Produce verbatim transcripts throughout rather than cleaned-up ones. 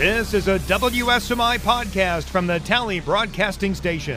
This is a W S M I podcast from the Tally Broadcasting Station.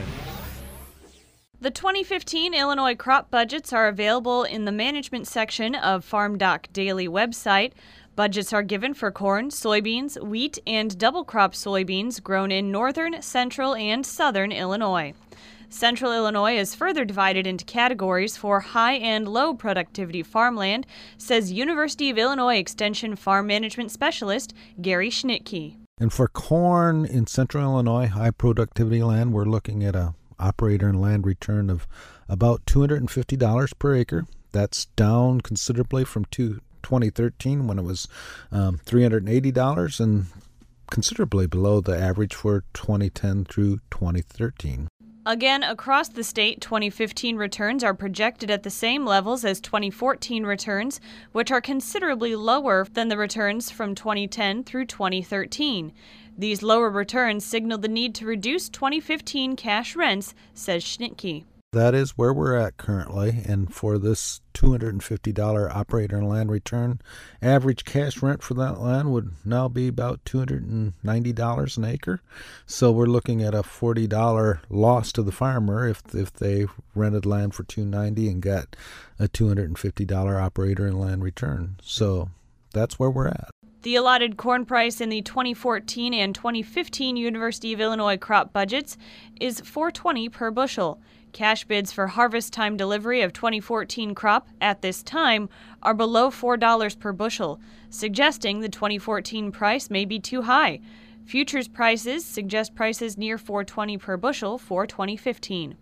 The twenty fifteen Illinois crop budgets are available in the management section of FarmDoc Daily website. Budgets are given for corn, soybeans, wheat, and double crop soybeans grown in northern, central, and southern Illinois. Central Illinois is further divided into categories for high and low productivity farmland, says University of Illinois Extension Farm Management Specialist Gary Schnittke. And for corn in central Illinois, high productivity land, we're looking at a operator and land return of about two hundred fifty dollars per acre. That's down considerably from twenty thirteen when it was um, three hundred eighty dollars and considerably below the average for twenty ten through twenty thirteen. Again, across the state, twenty fifteen returns are projected at the same levels as twenty fourteen returns, which are considerably lower than the returns from twenty ten through twenty thirteen. These lower returns signal the need to reduce twenty fifteen cash rents, says Schnittke. That is where we're at currently, and for this two hundred fifty dollars operator and land return, average cash rent for that land would now be about two hundred ninety dollars an acre. So we're looking at a forty dollars loss to the farmer if if they rented land for two hundred ninety dollars and got a two hundred fifty dollars operator and land return. So that's where we're at. The allotted corn price in the twenty fourteen and twenty fifteen University of Illinois crop budgets is four dollars and twenty cents per bushel. Cash bids for harvest time delivery of twenty fourteen crop at this time are below four dollars per bushel, suggesting the twenty fourteen price may be too high. Futures prices suggest prices near four dollars and twenty cents per bushel for twenty fifteen.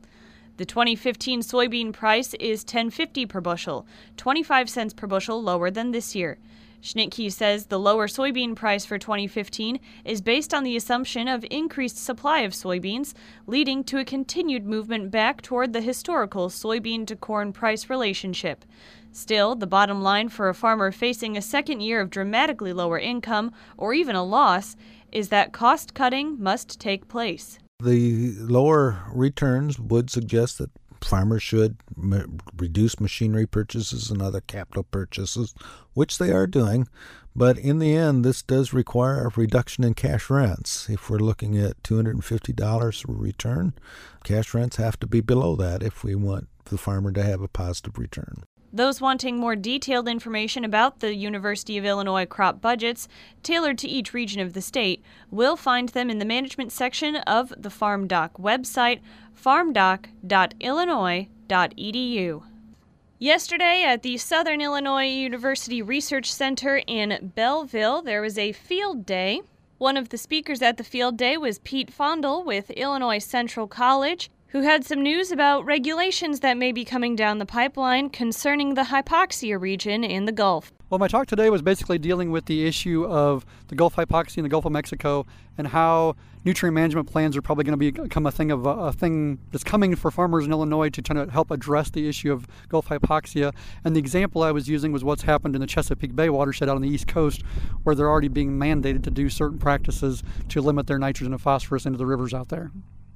The twenty fifteen soybean price is ten dollars and fifty cents per bushel, twenty-five cents per bushel lower than this year. Schnittke says the lower soybean price for twenty fifteen is based on the assumption of increased supply of soybeans, leading to a continued movement back toward the historical soybean-to-corn price relationship. Still, the bottom line for a farmer facing a second year of dramatically lower income, or even a loss, is that cost-cutting must take place. The lower returns would suggest that farmers should m- reduce machinery purchases and other capital purchases, which they are doing. But in the end, this does require a reduction in cash rents. If we're looking at two hundred fifty dollars return, cash rents have to be below that if we want the farmer to have a positive return. Those wanting more detailed information about the University of Illinois crop budgets, tailored to each region of the state, will find them in the management section of the FarmDoc website, farmdoc dot illinois dot e d u. Yesterday at the Southern Illinois University Research Center in Belleville, there was a field day. One of the speakers at the field day was Pete Fondel with Illinois Central College, who had some news about regulations that may be coming down the pipeline concerning the hypoxia region in the Gulf. Well, my talk today was basically dealing with the issue of the Gulf hypoxia in the Gulf of Mexico and how nutrient management plans are probably going to become a thing of a thing that's coming for farmers in Illinois to try to help address the issue of Gulf hypoxia. And the example I was using was what's happened in the Chesapeake Bay watershed out on the East Coast, where they're already being mandated to do certain practices to limit their nitrogen and phosphorus into the rivers out there.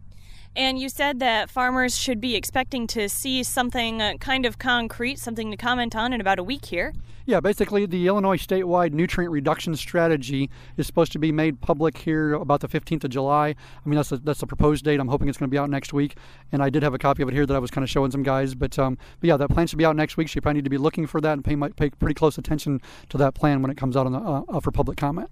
And you said that farmers should be expecting to see something uh, kind of concrete, something to comment on in about a week here. Yeah, basically the Illinois statewide nutrient reduction strategy is supposed to be made public here about the fifteenth of July. I mean, that's a, that's a proposed date. I'm hoping it's going to be out next week. And I did have a copy of it here that I was kind of showing some guys. But, um, but yeah, that plan should be out next week. So you probably need to be looking for that and pay, pay pretty close attention to that plan when it comes out on the, uh, for public comment.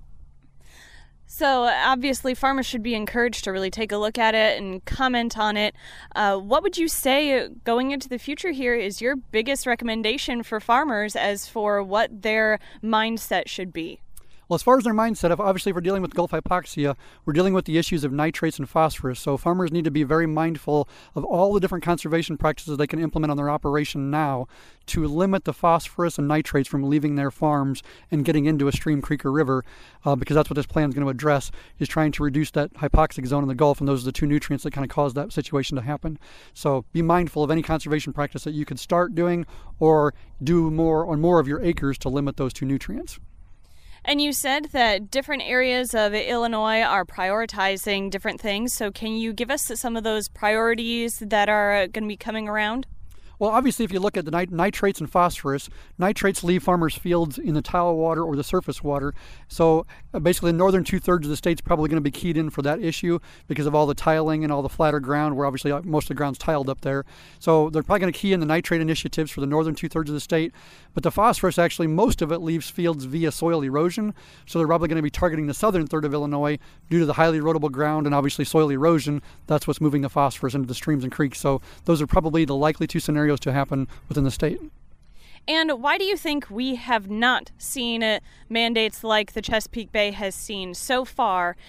So obviously farmers should be encouraged to really take a look at it and comment on it. Uh, what would you say going into the future here is your biggest recommendation for farmers as for what their mindset should be? Well, as far as their mindset, if obviously if we're dealing with Gulf hypoxia, we're dealing with the issues of nitrates and phosphorus. So farmers need to be very mindful of all the different conservation practices they can implement on their operation now to limit the phosphorus and nitrates from leaving their farms and getting into a stream, creek, or river, uh, because that's what this plan is going to address, is trying to reduce that hypoxic zone in the Gulf, and those are the two nutrients that kind of cause that situation to happen. So be mindful of any conservation practice that you could start doing or do more on more of your acres to limit those two nutrients. And you said that different areas of Illinois are prioritizing different things. So can you give us some of those priorities that are going to be coming around? Well, obviously, if you look at the nit- nitrates and phosphorus, nitrates leave farmers' fields in the tile water or the surface water. So uh, basically, the northern two-thirds of the state's probably going to be keyed in for that issue because of all the tiling and all the flatter ground, where obviously uh, most of the ground's tiled up there. So they're probably going to key in the nitrate initiatives for the northern two-thirds of the state. But the phosphorus, actually, most of it leaves fields via soil erosion. So they're probably going to be targeting the southern third of Illinois due to the highly erodible ground and obviously soil erosion. That's what's moving the phosphorus into the streams and creeks. So those are probably the likely two scenarios to happen within the state. And why do you think we have not seen uh, mandates like the Chesapeake Bay has seen so far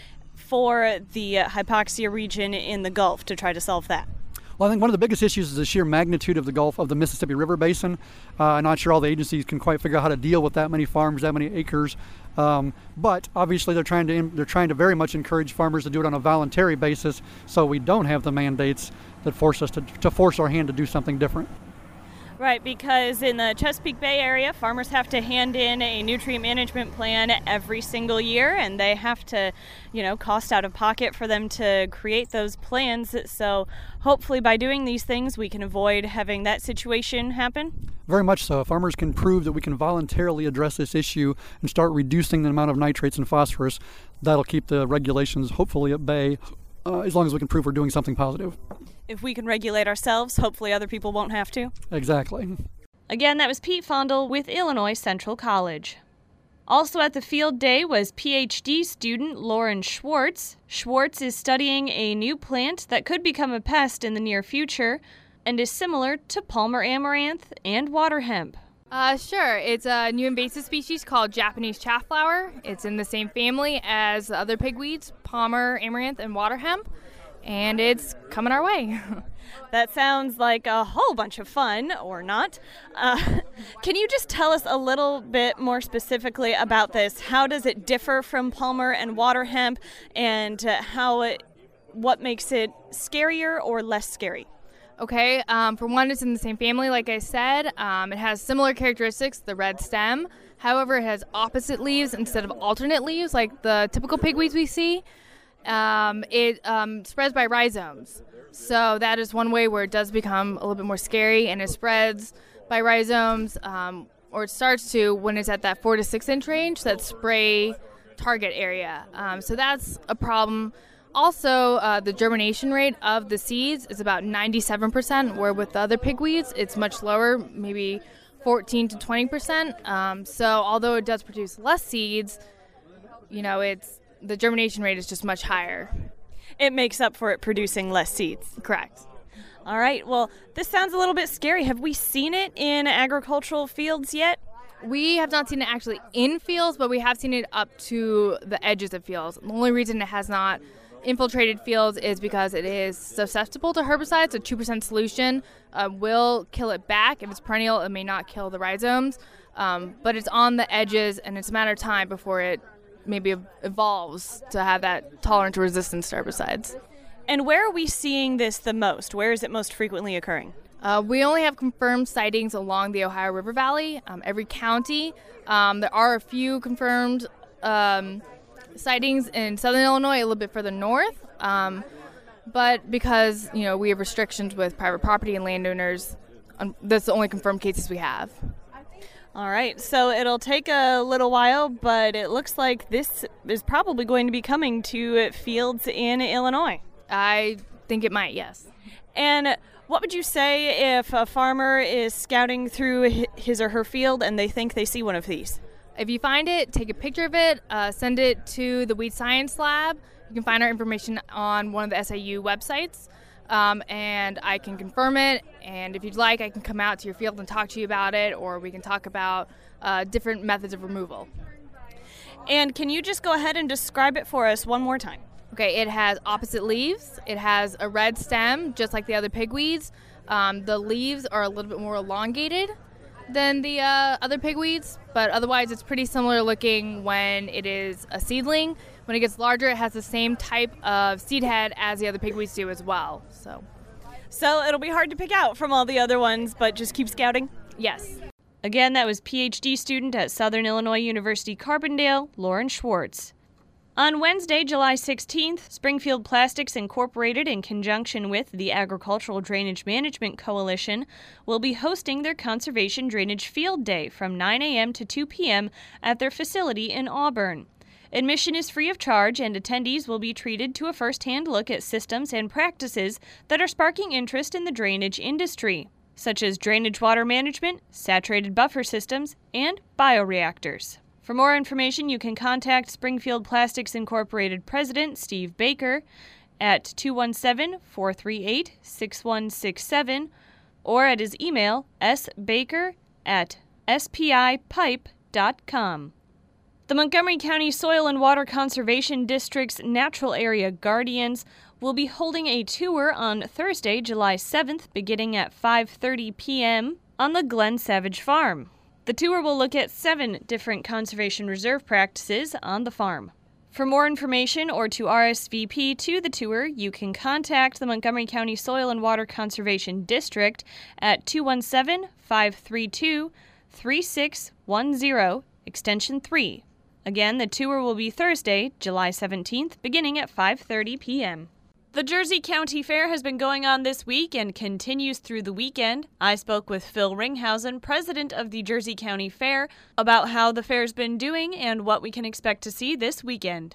for the uh, hypoxia region in the Gulf to try to solve that? Well, I think one of the biggest issues is the sheer magnitude of the Gulf of the Mississippi River Basin. Uh, I'm not sure all the agencies can quite figure out how to deal with that many farms, that many acres. Um, but obviously, they're trying to they're trying to very much encourage farmers to do it on a voluntary basis, so we don't have the mandates that force us to to force our hand to do something different. Right, because in the Chesapeake Bay area, farmers have to hand in a nutrient management plan every single year, and they have to, you know, cost out of pocket for them to create those plans. So hopefully by doing these things, we can avoid having that situation happen. Very much so. If farmers can prove that we can voluntarily address this issue and start reducing the amount of nitrates and phosphorus, that'll keep the regulations hopefully at bay, uh, as long as we can prove we're doing something positive. If we can regulate ourselves, hopefully other people won't have to. Exactly. Again, that was Pete Fondel with Illinois Central College. Also at the field day was P H D student Lauren Schwartz. Schwartz is studying a new plant that could become a pest in the near future and is similar to Palmer amaranth and water hemp. Uh, sure. It's a new invasive species called Japanese chafflower. It's in the same family as the other pigweeds, Palmer amaranth and water hemp. And it's coming our way. That sounds like a whole bunch of fun, or not. Uh, can you just tell us a little bit more specifically about this? How does it differ from Palmer and water hemp, and uh, how it, what makes it scarier or less scary? Okay, um, for one, it's in the same family, like I said. Um, it has similar characteristics, the red stem. However, it has opposite leaves instead of alternate leaves, like the typical pigweeds we see. Um, it um, spreads by rhizomes. So that is one way where it does become a little bit more scary, and it spreads by rhizomes, um, or it starts to when it's at that four to six inch range, that spray target area. Um, so that's a problem. Also, uh, the germination rate of the seeds is about ninety-seven percent, where with the other pigweeds, it's much lower, maybe fourteen to twenty percent. Um, so although it does produce less seeds, you know, it's the germination rate is just much higher. It makes up for it producing less seeds. Correct. All right. Well, this sounds a little bit scary. Have we seen it in agricultural fields yet? We have not seen it actually in fields, but we have seen it up to the edges of fields. The only reason it has not infiltrated fields is because it is susceptible to herbicides. A two percent solution uh, will kill it back. If it's perennial, it may not kill the rhizomes. Um, but it's on the edges, and it's a matter of time before it maybe evolves to have that tolerance or resistance to herbicides. And where are we seeing this the most? Where is it most frequently occurring? Uh, we only have confirmed sightings along the Ohio River Valley, um, every county. Um, there are a few confirmed um, sightings in southern Illinois, a little bit further north. Um, but because, you know, we have restrictions with private property and landowners, um, that's the only confirmed cases we have. All right, so it'll take a little while, but it looks like this is probably going to be coming to fields in Illinois. I think it might, yes. And what would you say if a farmer is scouting through his or her field and they think they see one of these? If you find it, take a picture of it, uh, send it to the Weed Science Lab. You can find our information on one of the S A U websites. Um, and I can confirm it, and if you'd like, I can come out to your field and talk to you about it, or we can talk about uh, different methods of removal. And can you just go ahead and describe it for us one more time? Okay, it has opposite leaves. It has a red stem, just like the other pigweeds. Um, the leaves are a little bit more elongated than the uh, other pigweeds, but otherwise it's pretty similar looking when it is a seedling. When it gets larger, it has the same type of seed head as the other pigweeds do as well. So, so it'll be hard to pick out from all the other ones, but just keep scouting? Yes. Again, that was P H D student at Southern Illinois University Carbondale, Lauren Schwartz. On Wednesday, July sixteenth, Springfield Plastics Incorporated, in conjunction with the Agricultural Drainage Management Coalition, will be hosting their Conservation Drainage Field Day from nine a.m. to two p.m. at their facility in Auburn. Admission is free of charge, and attendees will be treated to a first-hand look at systems and practices that are sparking interest in the drainage industry, such as drainage water management, saturated buffer systems, and bioreactors. For more information, you can contact Springfield Plastics Incorporated President Steve Baker at two one seven, four three eight, six one six seven or at his email sbaker at s p i pipe dot com. The Montgomery County Soil and Water Conservation District's Natural Area Guardians will be holding a tour on Thursday, July seventh, beginning at five thirty p.m. on the Glen Savage Farm. The tour will look at seven different conservation reserve practices on the farm. For more information or to R S V P to the tour, you can contact the Montgomery County Soil and Water Conservation District at two one seven, five three two, three six one zero, extension three. Again, the tour will be Thursday, July seventeenth, beginning at five thirty p.m. The Jersey County Fair has been going on this week and continues through the weekend. I spoke with Phil Ringhausen, president of the Jersey County Fair, about how the fair's been doing and what we can expect to see this weekend.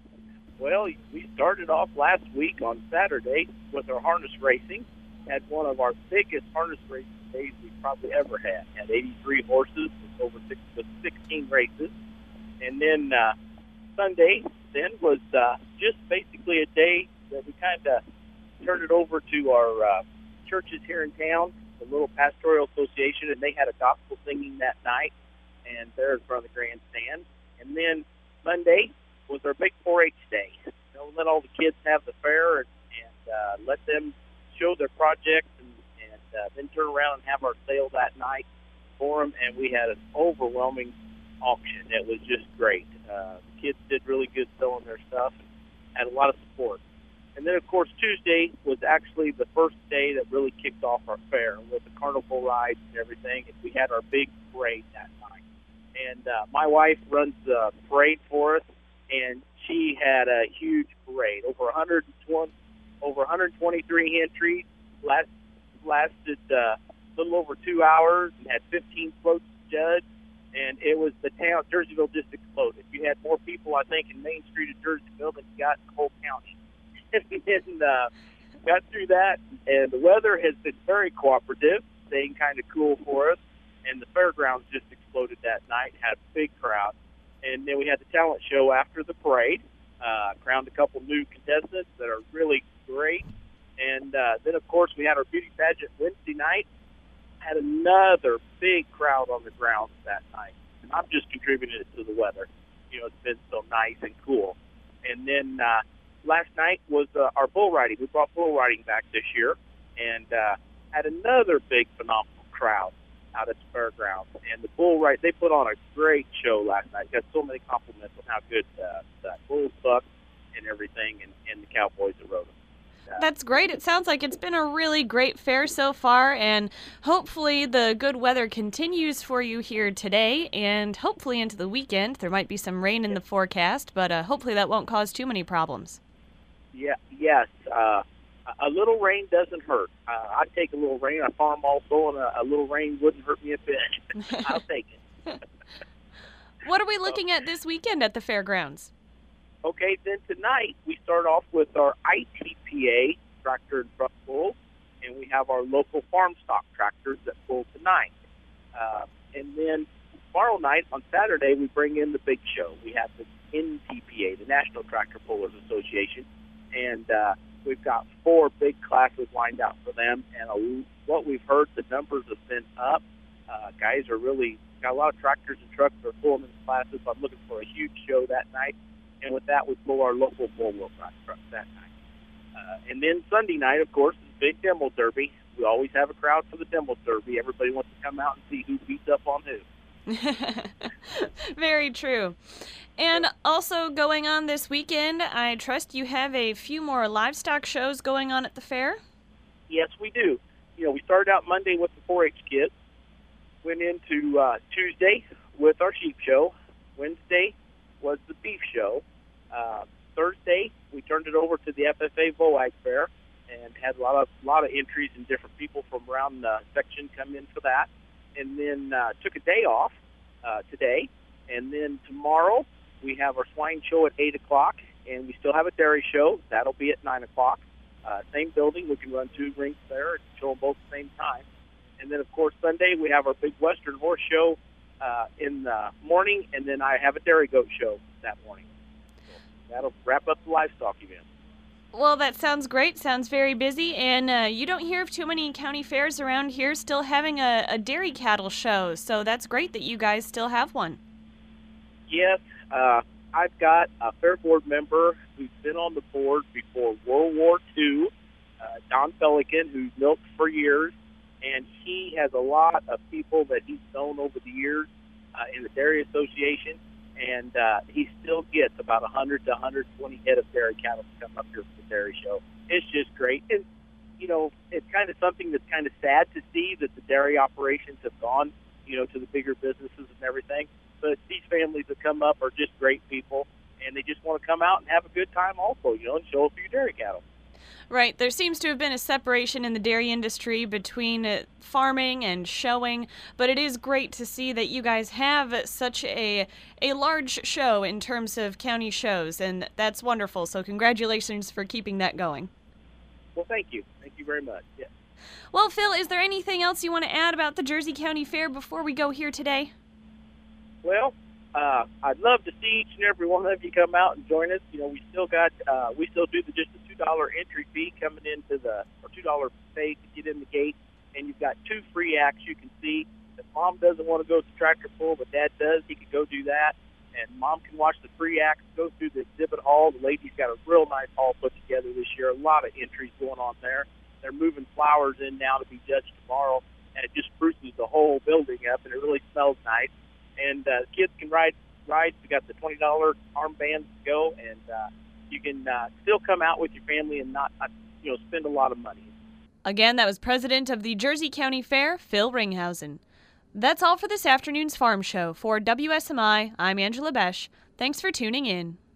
Well, we started off last week on Saturday with our harness racing. Had one of our biggest harness racing days we've probably ever had. Had eighty-three horses with over six, with sixteen races. And then uh, Sunday then was uh, just basically a day that we kind of turned it over to our uh, churches here in town, the little pastoral association, and they had a gospel singing that night, and they're in front of the grandstand. And then Monday was our big four H day. You know, let all the kids have the fair and, and uh, let them show their projects, and, and uh, then turn around and have our sale that night for them. And we had an overwhelming auction. It was just great. Uh, the kids did really good selling their stuff and had a lot of support. And then, of course, Tuesday was actually the first day that really kicked off our fair with the carnival rides and everything. And we had our big parade that night. And uh, my wife runs the parade for us, and she had a huge parade. Over one hundred twenty, over one hundred twenty-three entries, last, lasted uh, a little over two hours, and had fifteen floats to judge. And it was the town, Jerseyville just exploded. You had more people, I think, in Main Street of Jerseyville than you got in the whole county. and uh, got through that, and the weather has been very cooperative, staying kind of cool for us, and the fairgrounds just exploded that night, had a big crowd. And then we had the talent show after the parade, uh, crowned a couple new contestants that are really great, and uh, then, of course, we had our beauty pageant Wednesday night, had another big crowd on the grounds that night. And I'm just contributing it to the weather. You know, it's been so nice and cool. And then uh, last night was uh, our bull riding. We brought bull riding back this year, and uh, had another big, phenomenal crowd out at the fairgrounds. And the bull ride, they put on a great show last night. Got so many compliments on how good uh, that bulls bucked and everything, and, and the cowboys that rode them. Uh, That's great. It sounds like it's been a really great fair so far, and hopefully the good weather continues for you here today, and hopefully into the weekend. There might be some rain in the forecast, but uh, hopefully that won't cause too many problems. Yeah, yes. Uh, a little rain doesn't hurt. Uh, I'd take a little rain. I farm also, and a, a little rain wouldn't hurt me a bit. I'll take it. What are we looking at this weekend at the fairgrounds? Okay, then tonight we start off with our I T P A tractor and truck pulls, and we have our local farm stock tractors that pull tonight. Uh, and then tomorrow night on Saturday we bring in the big show. We have the N T P A, the National Tractor Pullers Association, and uh, we've got four big classes lined out for them. And a, what we've heard, the numbers have been up. Uh, guys are really got a lot of tractors and trucks that are pulling in the classes. So I'm looking for a huge show that night. And with that, we pull our local four-wheel drive truck that night. Uh, and then Sunday night, of course, is the big demo derby. We always have a crowd for the demo derby. Everybody wants to come out and see who beats up on who. Very true. And also going on this weekend, I trust you have a few more livestock shows going on at the fair? Yes, we do. You know, we started out Monday with the four H kids, went into uh, Tuesday with our sheep show. Wednesday was the beef show, Uh, Thursday, we turned it over to the F F A VOAG Fair and had a lot of lot of entries and different people from around the section come in for that. And then uh, took a day off uh, today. And then tomorrow we have our swine show at eight o'clock, and we still have a dairy show. That'll be at nine o'clock. Uh, same building. We can run two rinks there and show them both at the same time. And then, of course, Sunday we have our big Western horse show uh, in the morning, and then I have a dairy goat show that morning. So that'll wrap up the livestock event. Well, that sounds great. Sounds very busy. And uh, you don't hear of too many county fairs around here still having a, a dairy cattle show. So that's great that you guys still have one. Yes, uh, I've got a fair board member who's been on the board before World War Two, uh, Don Pelican, who's milked for years. And he has a lot of people that he's known over the years uh, in the Dairy Association. And uh, he still gets about one hundred to one hundred twenty head of dairy cattle to come up here for the dairy show. It's just great. And, you know, it's kind of something that's kind of sad to see that the dairy operations have gone, you know, to the bigger businesses and everything. But these families that come up are just great people, and they just want to come out and have a good time also, you know, and show a few dairy cattle. Right. There seems to have been a separation in the dairy industry between uh, farming and showing, but it is great to see that you guys have such a a large show in terms of county shows, and that's wonderful. So congratulations for keeping that going. Well, thank you. Thank you very much. Yeah. Well, Phil, is there anything else you want to add about the Jersey County Fair before we go here today? Well, uh, I'd love to see each and every one of you come out and join us. You know, we still got, uh, we still do the, just a two dollar entry fee coming into the, or two dollar pay to get in the gate, and you've got two free acts you can see. If Mom doesn't want to go to the tractor pull, but Dad does, he could go do that. And Mom can watch the free acts, go through the exhibit hall. The ladies got a real nice hall put together this year. A lot of entries going on there. They're moving flowers in now to be judged tomorrow, and it just spruces the whole building up, and it really smells nice. And uh, kids can ride rides. We got the twenty dollar armbands to go, and uh, you can uh, still come out with your family and not, not, you know, spend a lot of money. Again, that was president of the Jersey County Fair, Phil Ringhausen. That's all for this afternoon's Farm Show. For W S M I, I'm Angela Besch. Thanks for tuning in.